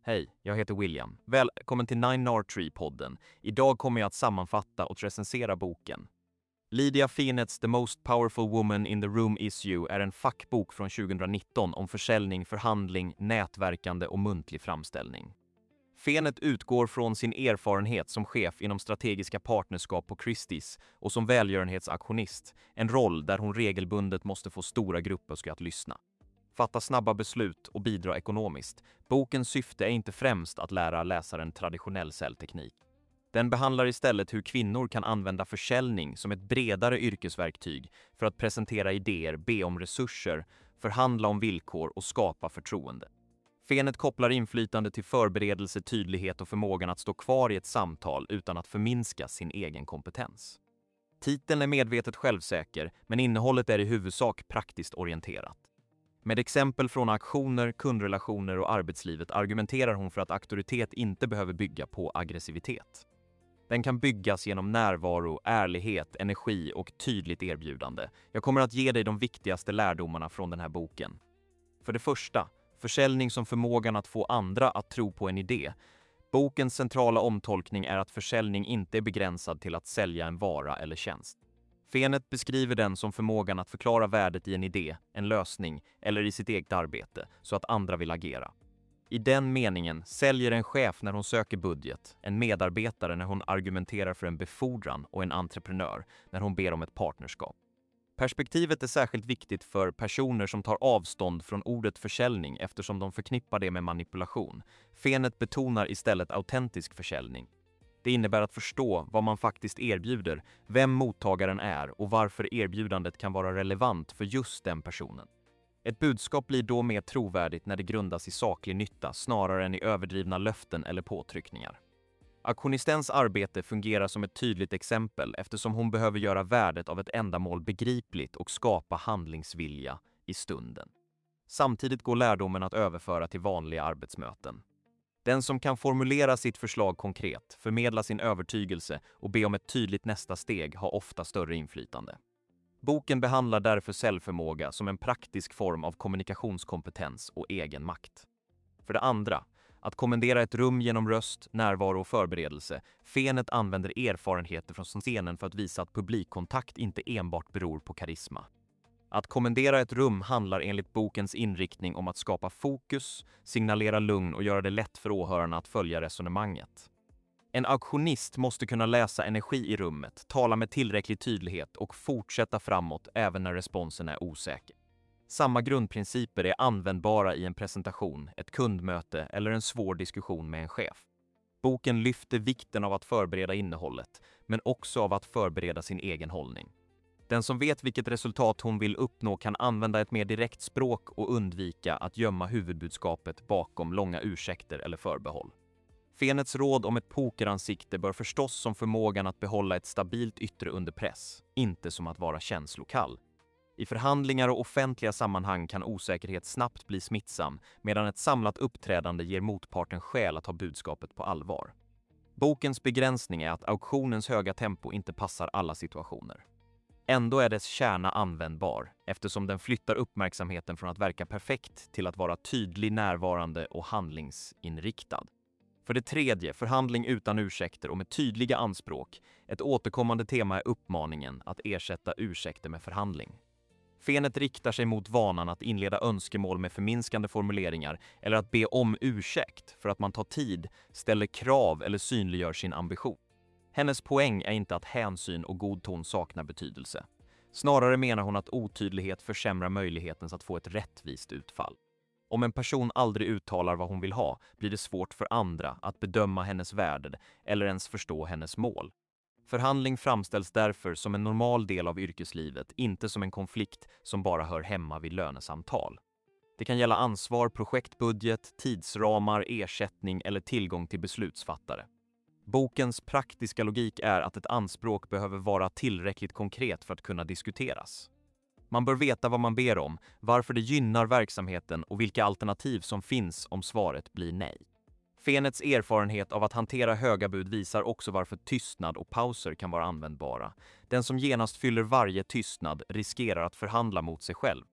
Hej, jag heter William. Välkommen till Nine Nard Tree-podden. Idag kommer jag att sammanfatta och recensera boken. Lydia Fenets The Most Powerful Woman in the Room Is You är en fackbok från 2019 om försäljning, förhandling, nätverkande och muntlig framställning. Fenet utgår från sin erfarenhet som chef inom strategiska partnerskap på Christie's och som välgörenhetsaktionist, en roll där hon regelbundet måste få stora grupper att lyssna. Fatta snabba beslut och bidra ekonomiskt. Bokens syfte är inte främst att lära läsaren traditionell säljteknik. Den behandlar istället hur kvinnor kan använda försäljning som ett bredare yrkesverktyg för att presentera idéer, be om resurser, förhandla om villkor och skapa förtroende. Fenet kopplar inflytande till förberedelse, tydlighet och förmågan att stå kvar i ett samtal utan att förminska sin egen kompetens. Titeln är medvetet självsäker, men innehållet är i huvudsak praktiskt orienterat. Med exempel från aktioner, kundrelationer och arbetslivet argumenterar hon för att auktoritet inte behöver bygga på aggressivitet. Den kan byggas genom närvaro, ärlighet, energi och tydligt erbjudande. Jag kommer att ge dig de viktigaste lärdomarna från den här boken. För det första, försäljning som förmågan att få andra att tro på en idé. Bokens centrala omtolkning är att försäljning inte är begränsad till att sälja en vara eller tjänst. Fenet beskriver den som förmågan att förklara värdet i en idé, en lösning eller i sitt eget arbete så att andra vill agera. I den meningen säljer en chef när hon söker budget, en medarbetare när hon argumenterar för en befordran och en entreprenör när hon ber om ett partnerskap. Perspektivet är särskilt viktigt för personer som tar avstånd från ordet försäljning eftersom de förknippar det med manipulation. Fenet betonar istället autentisk försäljning. Det innebär att förstå vad man faktiskt erbjuder, vem mottagaren är och varför erbjudandet kan vara relevant för just den personen. Ett budskap blir då mer trovärdigt när det grundas i saklig nytta snarare än i överdrivna löften eller påtryckningar. Auktionistens arbete fungerar som ett tydligt exempel eftersom hon behöver göra värdet av ett ändamål begripligt och skapa handlingsvilja i stunden. Samtidigt går lärdomen att överföra till vanliga arbetsmöten. Den som kan formulera sitt förslag konkret, förmedla sin övertygelse och be om ett tydligt nästa steg har ofta större inflytande. Boken behandlar därför säljförmåga som en praktisk form av kommunikationskompetens och egen makt. För det andra, att kommendera ett rum genom röst, närvaro och förberedelse. Fenet använder erfarenheter från scenen för att visa att publikkontakt inte enbart beror på karisma. Att kommendera ett rum handlar enligt bokens inriktning om att skapa fokus, signalera lugn och göra det lätt för åhörarna att följa resonemanget. En auktionist måste kunna läsa energi i rummet, tala med tillräcklig tydlighet och fortsätta framåt även när responsen är osäker. Samma grundprinciper är användbara i en presentation, ett kundmöte eller en svår diskussion med en chef. Boken lyfter vikten av att förbereda innehållet, men också av att förbereda sin egen hållning. Den som vet vilket resultat hon vill uppnå kan använda ett mer direkt språk och undvika att gömma huvudbudskapet bakom långa ursäkter eller förbehåll. Fenets råd om ett pokeransikte bör förstås som förmågan att behålla ett stabilt yttre under press, inte som att vara känslokall. I förhandlingar och offentliga sammanhang kan osäkerhet snabbt bli smittsam, medan ett samlat uppträdande ger motparten skäl att ta budskapet på allvar. Bokens begränsning är att auktionens höga tempo inte passar alla situationer. Ändå är dess kärna användbar, eftersom den flyttar uppmärksamheten från att verka perfekt till att vara tydlig, närvarande och handlingsinriktad. För det tredje, förhandling utan ursäkter och med tydliga anspråk. Ett återkommande tema är uppmaningen att ersätta ursäkter med förhandling. Fenet riktar sig mot vanan att inleda önskemål med förminskande formuleringar eller att be om ursäkt för att man tar tid, ställer krav eller synliggör sin ambition. Hennes poäng är inte att hänsyn och god ton saknar betydelse. Snarare menar hon att otydlighet försämrar möjligheten att få ett rättvist utfall. Om en person aldrig uttalar vad hon vill ha blir det svårt för andra att bedöma hennes värde eller ens förstå hennes mål. Förhandling framställs därför som en normal del av yrkeslivet, inte som en konflikt som bara hör hemma vid lönesamtal. Det kan gälla ansvar, projektbudget, tidsramar, ersättning eller tillgång till beslutsfattare. Bokens praktiska logik är att ett anspråk behöver vara tillräckligt konkret för att kunna diskuteras. Man bör veta vad man ber om, varför det gynnar verksamheten och vilka alternativ som finns om svaret blir nej. Fenets erfarenhet av att hantera höga bud visar också varför tystnad och pauser kan vara användbara. Den som genast fyller varje tystnad riskerar att förhandla mot sig själv.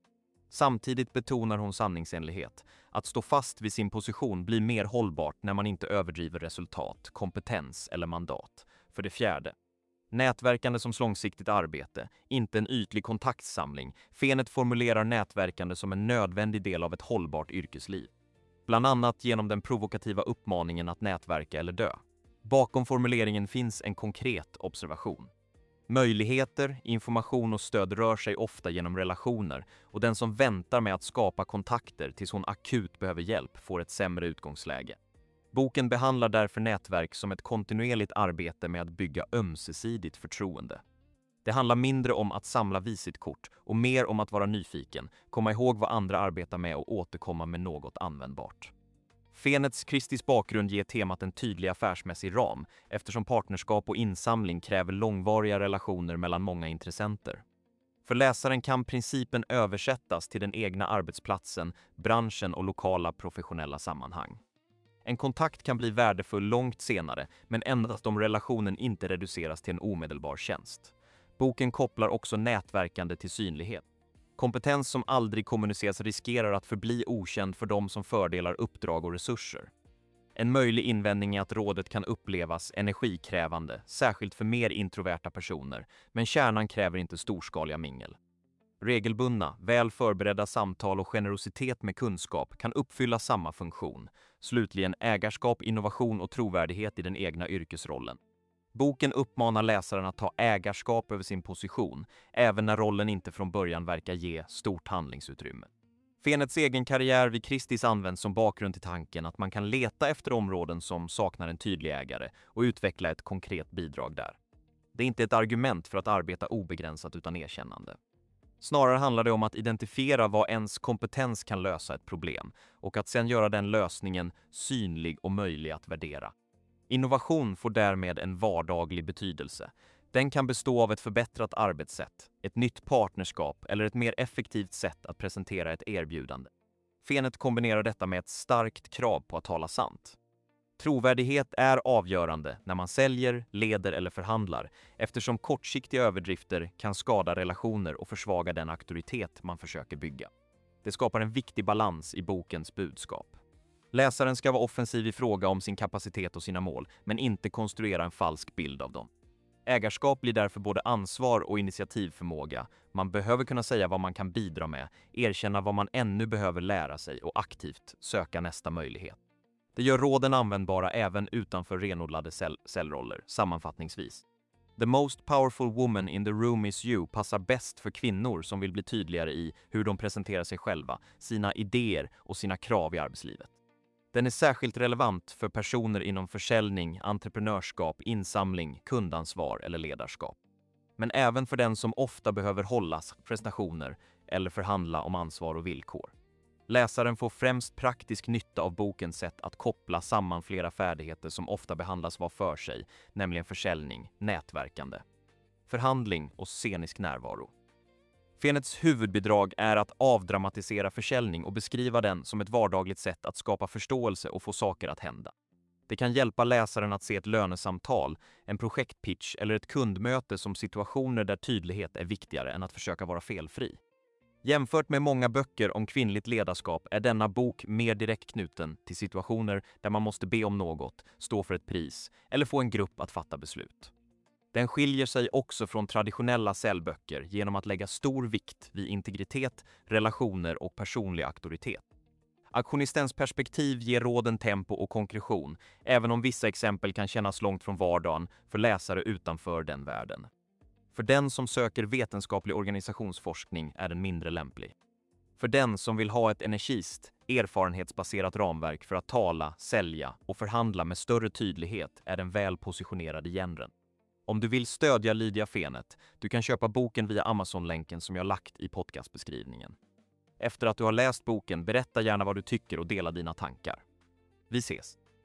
Samtidigt betonar hon sanningsenlighet. Att stå fast vid sin position blir mer hållbart när man inte överdriver resultat, kompetens eller mandat. För det fjärde, nätverkande som långsiktigt arbete, inte en ytlig kontaktsamling. Fenet formulerar nätverkande som en nödvändig del av ett hållbart yrkesliv. Bland annat genom den provokativa uppmaningen att nätverka eller dö. Bakom formuleringen finns en konkret observation. Möjligheter, information och stöd rör sig ofta genom relationer och den som väntar med att skapa kontakter tills hon akut behöver hjälp får ett sämre utgångsläge. Boken behandlar därför nätverk som ett kontinuerligt arbete med att bygga ömsesidigt förtroende. Det handlar mindre om att samla visitkort och mer om att vara nyfiken, komma ihåg vad andra arbetar med och återkomma med något användbart. Fenets Kristis bakgrund ger temat en tydlig affärsmässig ram eftersom partnerskap och insamling kräver långvariga relationer mellan många intressenter. För läsaren kan principen översättas till den egna arbetsplatsen, branschen och lokala professionella sammanhang. En kontakt kan bli värdefull långt senare, men endast om relationen inte reduceras till en omedelbar tjänst. Boken kopplar också nätverkande till synlighet. Kompetens som aldrig kommuniceras riskerar att förbli okänd för de som fördelar uppdrag och resurser. En möjlig invändning är att rådet kan upplevas energikrävande, särskilt för mer introverta personer, men kärnan kräver inte storskaliga mingel. Regelbundna, väl förberedda samtal och generositet med kunskap kan uppfylla samma funktion. Slutligen ägarskap, innovation och trovärdighet i den egna yrkesrollen. Boken uppmanar läsaren att ta ägarskap över sin position, även när rollen inte från början verkar ge stort handlingsutrymme. Fenets egen karriär vid Kristis används som bakgrund till tanken att man kan leta efter områden som saknar en tydlig ägare och utveckla ett konkret bidrag där. Det är inte ett argument för att arbeta obegränsat utan erkännande. Snarare handlar det om att identifiera vad ens kompetens kan lösa ett problem och att sedan göra den lösningen synlig och möjlig att värdera. Innovation får därmed en vardaglig betydelse. Den kan bestå av ett förbättrat arbetssätt, ett nytt partnerskap eller ett mer effektivt sätt att presentera ett erbjudande. Fenet kombinerar detta med ett starkt krav på att tala sant. Trovärdighet är avgörande när man säljer, leder eller förhandlar eftersom kortsiktiga överdrifter kan skada relationer och försvaga den auktoritet man försöker bygga. Det skapar en viktig balans i bokens budskap. Läsaren ska vara offensiv i fråga om sin kapacitet och sina mål, men inte konstruera en falsk bild av dem. Ägarskap blir därför både ansvar och initiativförmåga. Man behöver kunna säga vad man kan bidra med, erkänna vad man ännu behöver lära sig och aktivt söka nästa möjlighet. Det gör råden användbara även utanför renodlade cellroller, sammanfattningsvis. The most powerful woman in the room is you passar bäst för kvinnor som vill bli tydligare i hur de presenterar sig själva, sina idéer och sina krav i arbetslivet. Den är särskilt relevant för personer inom försäljning, entreprenörskap, insamling, kundansvar eller ledarskap. Men även för den som ofta behöver hållas prestationer eller förhandla om ansvar och villkor. Läsaren får främst praktisk nytta av bokens sätt att koppla samman flera färdigheter som ofta behandlas var för sig, nämligen försäljning, nätverkande, förhandling och scenisk närvaro. Fenets huvudbidrag är att avdramatisera försäljning och beskriva den som ett vardagligt sätt att skapa förståelse och få saker att hända. Det kan hjälpa läsaren att se ett lönesamtal, en projektpitch eller ett kundmöte som situationer där tydlighet är viktigare än att försöka vara felfri. Jämfört med många böcker om kvinnligt ledarskap är denna bok mer direkt knuten till situationer där man måste be om något, stå för ett pris eller få en grupp att fatta beslut. Den skiljer sig också från traditionella säljböcker genom att lägga stor vikt vid integritet, relationer och personlig auktoritet. Auktionistens perspektiv ger råden tempo och konkretion, även om vissa exempel kan kännas långt från vardagen för läsare utanför den världen. För den som söker vetenskaplig organisationsforskning är den mindre lämplig. För den som vill ha ett energist, erfarenhetsbaserat ramverk för att tala, sälja och förhandla med större tydlighet är den väl positionerad i genren. Om du vill stödja Lydia Fenet, du kan köpa boken via Amazon-länken som jag lagt i podcastbeskrivningen. Efter att du har läst boken, berätta gärna vad du tycker och dela dina tankar. Vi ses!